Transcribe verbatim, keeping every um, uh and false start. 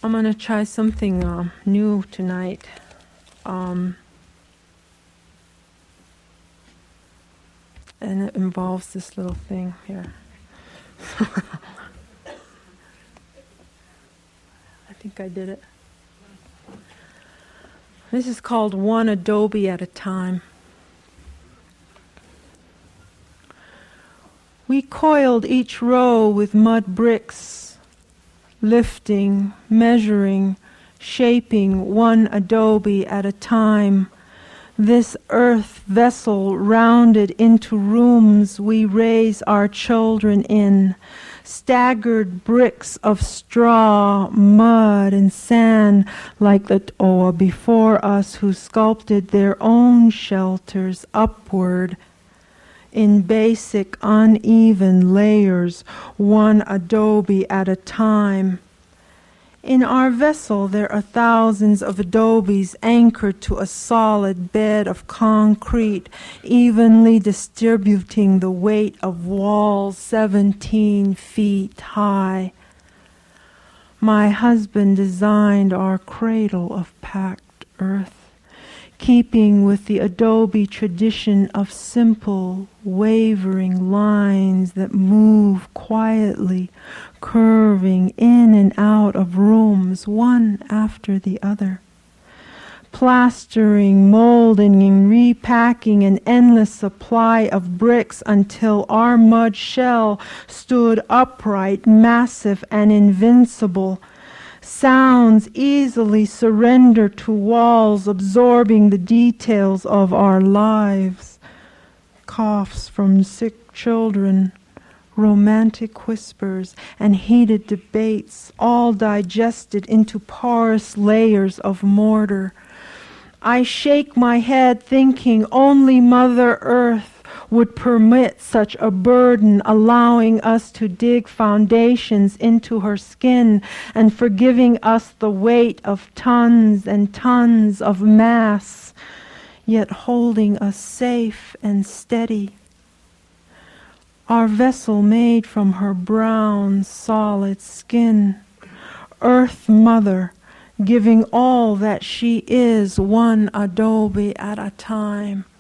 I'm going to try something uh, new tonight. Um, and it involves this little thing here. I think I did it. This is called One Adobe at a Time. We coiled each row with mud bricks, lifting, measuring, shaping one adobe at a time. This earth vessel rounded into rooms we raise our children in, staggered bricks of straw, mud, and sand like the Oa before us who sculpted their own shelters upward in basic uneven layers, one adobe at a time. In our vessel there are thousands of adobes anchored to a solid bed of concrete, evenly distributing the weight of walls seventeen feet high. My husband designed our cradle of packed earth, keeping with the adobe tradition of simple, wavering lines that move quietly, curving in and out of rooms, one after the other. Plastering, molding, and repacking an endless supply of bricks until our mud shell stood upright, massive, and invincible. Sounds easily surrender to walls, absorbing the details of our lives. Coughs from sick children, romantic whispers, and heated debates, all digested into porous layers of mortar. I shake my head thinking only Mother Earth would permit such a burden, allowing us to dig foundations into her skin and forgiving us the weight of tons and tons of mass, yet holding us safe and steady. Our vessel made from her brown, solid skin, Earth Mother, giving all that she is one adobe at a time.